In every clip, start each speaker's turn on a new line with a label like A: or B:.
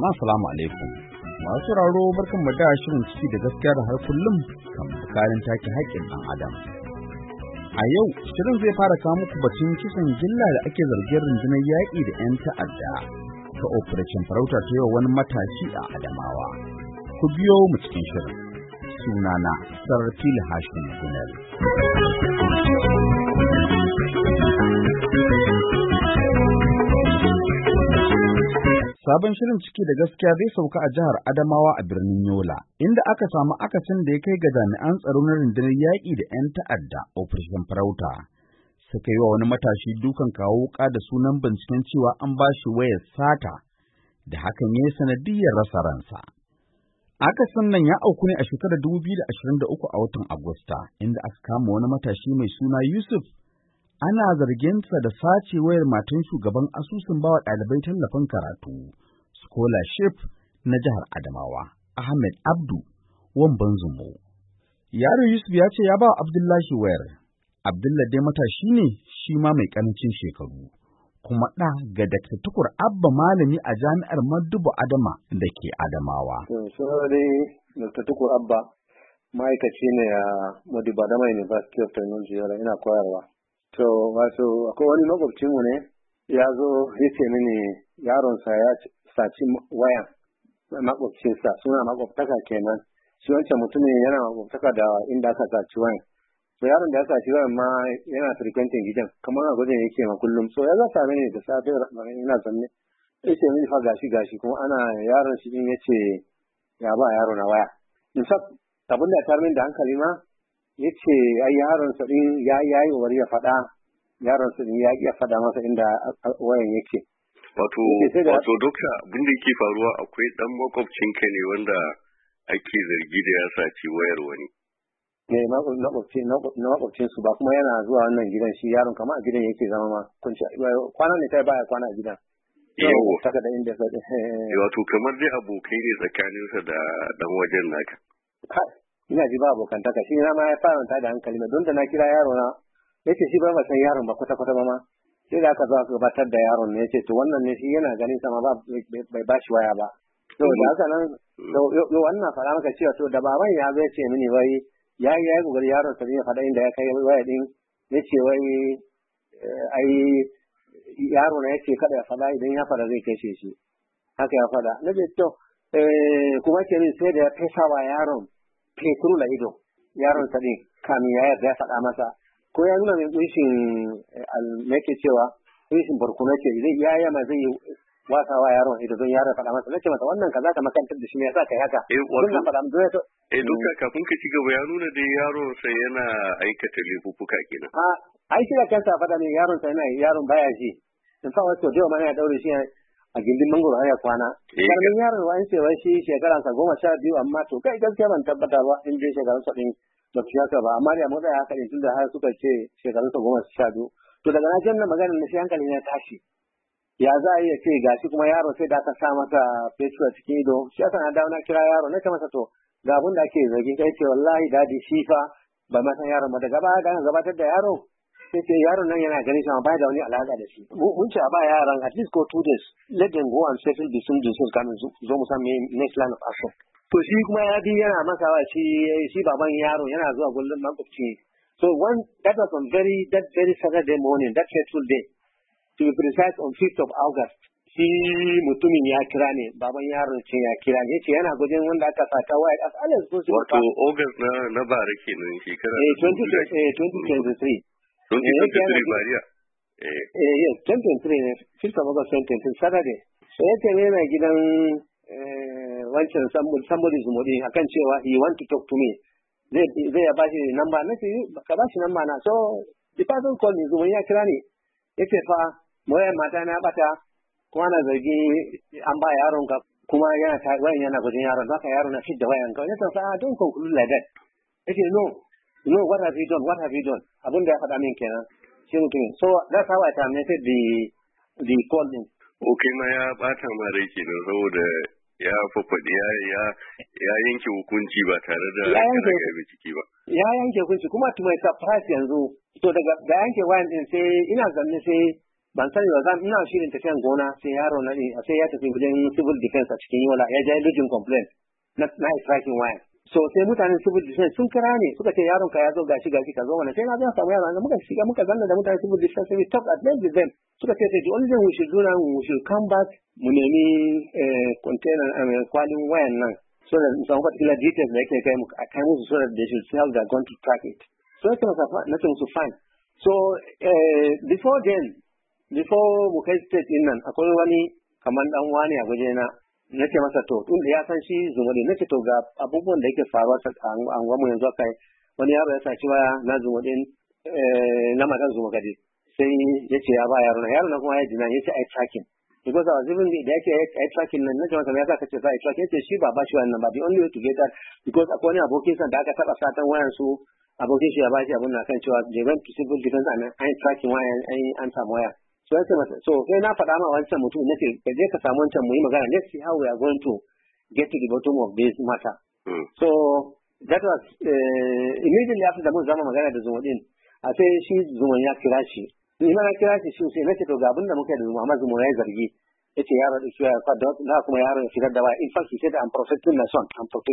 A: Jama'a salamu alaikum. Masu sauraro barkanmu da shirin ciki da gaskiya da har kullum kan bukarin take haƙƙin ɗan adam. A yau shirin zai fara kawo muku batun kisan gilla da ake zargin rundunar yaƙi da 'yan ta'adda ta operation farauta ta yau wani matashi a Adamawa. Ku biyo mu cikin shirin. Sunana Sarfil Hashim Gunel. Sabon shirin ciki da gaskiya zai sauka a jihar Adamawa a birnin Yola, inda aka samu akasin da ya kai ga jami'an tsaro na rundunar yaƙi da 'yan ta'adda operation farauta. Suka yi wa wani matashi dukan kawo wuƙa da sunan binciken cewa an ba shi wayar sata, da hakan ya yi sanadiyyar rasa ransa. Akasin nan ya auku ne a shekarar 2023 a watan Agusta, inda aka kama wani matashi mai suna Yusuf. Ana zarginsa da sace wayar matan shugaban asusun bawa ɗalibai tallafin karatu, scholarship na jihar Adamawa, Ahmed Abdu Wamban Zumo. Yaro Yusuf ya ce ya ba Abdullahi wayar. Abdullahi dai matashi ne shi ma mai ƙarancin shekaru, kuma ɗa ga Dr. Tukur Abba malami a jami'ar Madubu Adama da ke Adamawa.
B: Suna dai Dr. Tukur Abba ma'aikaci ne a Madubu Adama University of Technology ina koyarwa. To, wato, akwai wani makwabcinmu ne, ya zo ya ce mini yaronsa ya saci waya makwabcinsa, suna makwabtaka kenan. Shi wancan mutumin yana makwabtaka da inda aka saci wayan. So, yaron da ya saci wayan ma yana frequentin gidan, kamar a gwajin yake ma kullum. So, ya zasa mini da safe ina zanne. Ya ce mini fa gashi, kuma ana yaron shi din ya ce ya ba yaro na waya. In fact, abin da ya tar min da hankali ma, ya ce yaron sa din ya yi wari ya faɗa yaron sa din ya iya faɗa masa inda wayan yake.
C: Wato dokta abin da yake faruwa akwai dan makwabcinka ne wanda ake zargi da ya saci wayar wani.
B: Ne makwabcin su ba kuma yana zuwa wannan gidan shi yaron kama a gidan yake zama ma kwana ne kai baya kwana a gidan.
C: Yawo.
B: Saka da inda sa.
C: Wato kamar dai abokai ne tsakaninsa da dan wajen naka.
B: Ina ji ba abokantaka shi na ma ya faranta da hankali don da na kira yaro na yace shi ba san yaron ba kwata ba ma sai da aka zo aka gabatar da yaron ne yace to wannan ne shi yana ganin sama ba bai bashi waya ba to da haka nan to wannan fara maka cewa to da baban ya zo yace mini wai yayi kokari yaron sa ne faɗa inda ya kai waya din yace wai ai yaro na yace kada ya faɗa idan ya faɗa zai kashe shi haka ya faɗa nace to kuma ke min sai da ya fesa wa yaron feturu da ido yaron sa din kamin ya yarda ya faɗa masa ko ya nuna mai kunshin yake cewa kunshin barkuna ce zai yaya ma zai wasa wa yaron ido don yaron faɗa masa nace masa wannan kaza ka makantar da shi ne yasa kai haka
C: wato duka kafin ka ci gaba ya nuna dai yaron sa yana aikata laifuffuka kenan
B: ai shi da kansa faɗa ne yaron sa yana yaron baya ji in fa wato da mana ya daure shi a gindin mangoro har ya kwana. Karamin yaron wa an ce wai shi shekaransa 12 amma to kai gaskiya ban tabbata ba in dai shekaransa din ba su haka ba amma da mu da haka din tunda har suka ce shekaransa 12. To daga na janna maganar na shi hankalin ya tashi. Ya za a iya ce gashi kuma yaro sai da aka sa masa fetur a cikin ido shi yasa na dawo na kira yaro na ce masa to ga abin da ake zargi kai ce wallahi dadi shi fa ba ma san yaron ba daga baya da gabatar da yaro sai ce yaron nan yana ganin shi amma bai da wani alaka da shi mun ce a ba yaran at least go 2 days let them go and settle the things kamin zo mu san me next line of action to shi kuma ya bi yana masa wa shi baban yaro yana zuwa gullun makwabci so that was on that very Saturday morning that fateful day to be precise on 5th of August shi mutumin ya kira ne baban yaron ce ya kira ne ce yana gujin wanda aka sata waya as always
C: wato August na bara kenan shekara
B: 2023
C: Bariya.
B: Yes, 2023 ne, 5th of August 2023, Saturday. So ya ce yana gidan wancan somebody zumudi akan cewa he want to talk to me. Zai ya bashi namba na ce ka bashi namba na. So the person called me zumudi ya kira ni. Ya ce fa wayar mata na bata kuma na zargi an ba yaron ka kuma wayan yana gudun yaron haka yaron na fit da wayan ka. Ya ce fa don't conclude like that. Ya ce no, what have you done? Abin da ya faɗa min kenan. Shi mutumin. So that's how I terminated the call din.
C: Okay ma ya bata ma rai kenan saboda ya fafaɗi ya yanke hukunci ba tare da kana kai bincike ba.
B: Ya yanke hukunci kuma to my surprise yanzu. To daga yanke wayan din sai ina zanne sai ban sani ba ina shirin tafiyan gona sai yaro na ne sai ya tafi wajen civil defense a cikin Yola ya je lodging complaint na tracking wire. So sai mutanen civil defense sun kira ne suka ce yaron ka ya zo gashi ka zo mana sai na zo samu yaron muka zanna da mutanen civil defense we talk at length with them suka ce the only thing we should do now we should come back mu nemi container kwalin wayan nan so that some particular details da yake kai mu a kai musu so that they should see how they are going to track it. So it's nothing to find. So before mu kai state din nan akwai wani kaman dan wani a gujena nace masa to tun da ya san shi zumudi nace to ga abubuwan da yake faruwa a mu yanzu kai wani yaro ya saci waya na zumudin na madan zumugadi sai yace ya ba yaro na kuma ya dina yace ai tracking because I was even da yake ai tracking nan nace masa me yasa kace sai tracking yace shi ba shi wannan ba the only way to get that because akwai wani abokin sa da aka taba satan wayan su abokin shi ya ba shi abun na kan cewa they went to civil defense and ai tracking waya an samu waya. So sai na faɗa ma wancan mutum nace ka je ka samu wancan mu yi magana let's see how we are going to get to the bottom of this matter. So that was immediately after da mun zama magana da Zumudin a sai shi Zumun ya kira shi ni ma na kira shi sai nace to ga abin da muka yi da Zumun amma Zumun ya zargi yace yaro da shi ya kwada da kuma yaro ya fitar da waya in fact he said I'm protecting my son.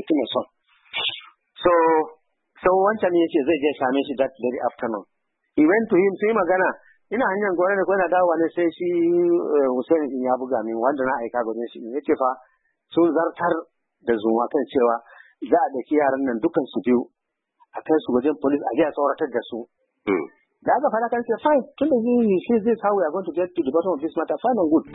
B: So wancan ne yace zai je same shi that very afternoon. He went to him sai magana ina hanyar gore da kwana dawowa ne sai shi Hussein din ya buga min wanda na aika gare shi yace fa sun zartar da Zuma kan cewa za a daki yaran nan dukan su biyu a kai su wajen police a ga tsoratar da su da aka fara kan sai fine tun da shi this how we are going to get to the bottom of this matter fine and good.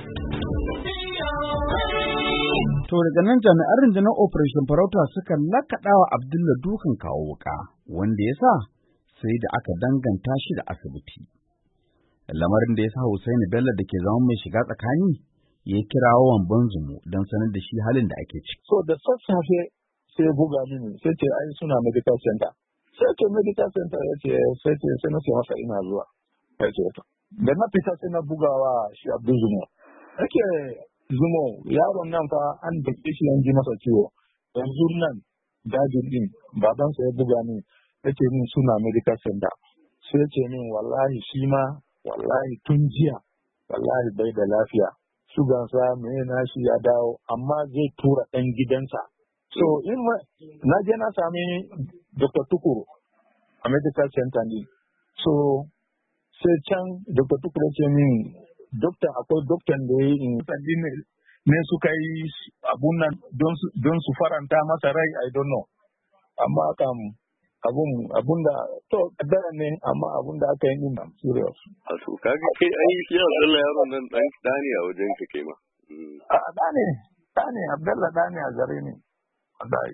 A: To daga nan jami'an rundunar Operation Farauta suka lakaɗawa Abdullah dukan kawo wuka wanda ya sa sai da aka danganta shi da asibiti. Lamarin da ya sa Hussaini Bello da ke zama mai shiga tsakani ya kira Wamban Zumu don sanar da shi halin da ake ciki.
D: So da sassafe sai buga mini sai ce ai suna medical center. Sai ce medical center ya ce sai na ce masa ina zuwa. Ya ce to. Da na fita sai na bugawa shi Abdul Zumu. Yake Zumu yaron nan fa an dake shi an ji masa ciwo. Yanzu nan dajin din babansa ya buga min ya ce min suna medical center. Sai ce min wallahi shi ma wallahi tun jiya wallahi bai da lafiya sugansa mai nashi ya dawo amma zai tura ɗan gidansa. So in na je na sami Dr. Tukuru a medical center ne. So sai can Dr. Tukuru ce min dokta akwai doktan da ya yi ne suka yi abun nan don su faranta masa rai I don't know. Amma kam abun da to kaddara ne amma abun da aka yi din serious.
C: A so kaga kai ai shi Abdullahi yaron nan dan dani a wajen ka kai ma.
D: A dani Abdullahi dani a gare ni. Wallahi.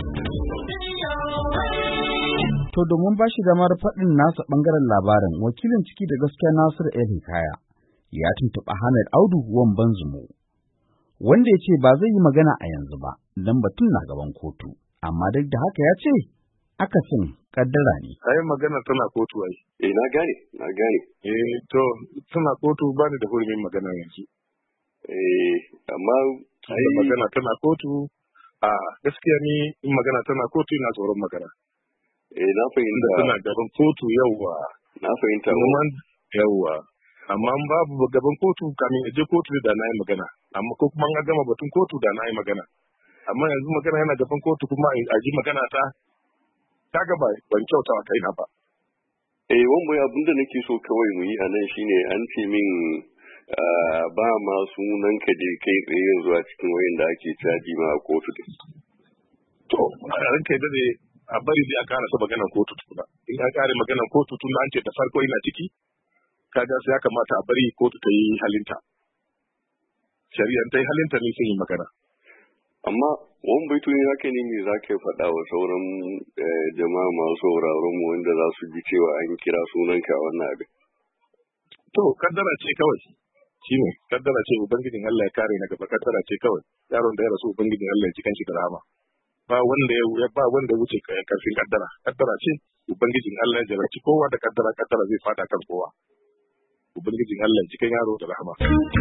A: To domin ba shi damar faɗin nasa ɓangaren labarin wakilin ciki da gaskiya Nasiru El Hikaya ya tuntuɓa Ahmed Audu Wamban Zumu wanda ya ce ba zai yi magana a yanzu ba don batun na gaban kotu amma duk da haka ya ce akasin kaddara ne.
D: Ai magana tana kotu ai.
C: Na gane.
D: To tana kotu ba ni da hurumin magana yanzu.
C: Amma
D: ai magana tana kotu a gaskiya ni in magana tana kotu ina tsoron magana.
C: Na fahimta.
D: Tana gaban kotu yawwa.
C: Na fahimta.
D: Yawwa. Amma babu gaban kotu kamin je kotu da na yi magana. Amma ko kuma an gama batun kotu da na yi magana. Amma yanzu magana yana gaban kotu kuma a ji magana ta kaga ban kyauta wa kaina ba.
C: Wani abin da nake so kawai mu yi a nan shine an ce min ba ma sunan ka da kai tsaye yanzu a cikin wayan da ake caji ma a kotu din.
D: To, a ranka da a bari dai a karasa maganar kotu tukuna. In an kare maganar kotu tun an ce da farko ina ciki, kaga sai ya kamata a bari kotu ta yi halinta. Shari'ar ta yi halinta ne sai yi magana.
C: Amma wani baituni haka ne me za ka faɗa wa sauran jama'a masu sauraron mu wanda za su ji cewa an kira sunanka a wannan abin.
D: To kaddara ce kawai shi ne kaddara ce ubangijin Allah ya kare na gaba kaddara ce kawai yaron da ya rasu ubangijin Allah ya ji kanshi da rahama ba wanda ya wuce karfin kaddara ce ubangijin Allah ya jarabci kowa da kaddara zai fada kan kowa ubangijin Allah ya ji kan yaro da rahama.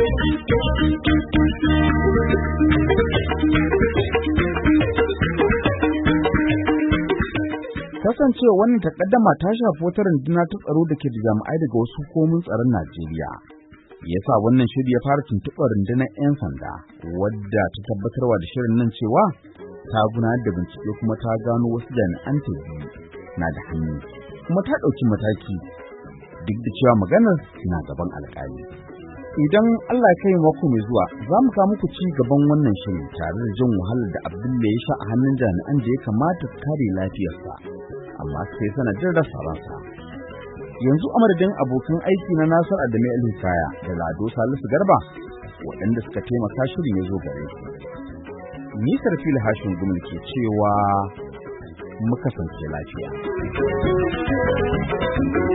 A: Kasancewa wannan takaddama ta shafi wata runduna ta tsaro da ke da jami'ai daga wasu hukumomin tsaron Najeriya. Ya sa wannan shiri ya fara tuntuɓar rundunar 'yan sanda wadda ta tabbatarwa da shirin nan cewa ta gudanar da bincike kuma ta gano wasu jami'an ta biyu na da hannu kuma ta ɗauki mataki duk da cewa maganar na gaban alƙali. Idan Allah ya kai mako mai zuwa za mu kawo muku ci gaban wannan shiri tare da jin wahalar da Abdullahi ya sha a hannun jami'an da ya kamata su kare lafiyarsa amma sai sanadin rasa ransa. Yanzu a madadin abokan aiki na Nasir Adamu El-Hikaya da Lado Salisu Garba waɗanda suka taimaka shirin ya zo gare ku. Ni Sarfil Hashin Gumal ke cewa mu kasance lafiya.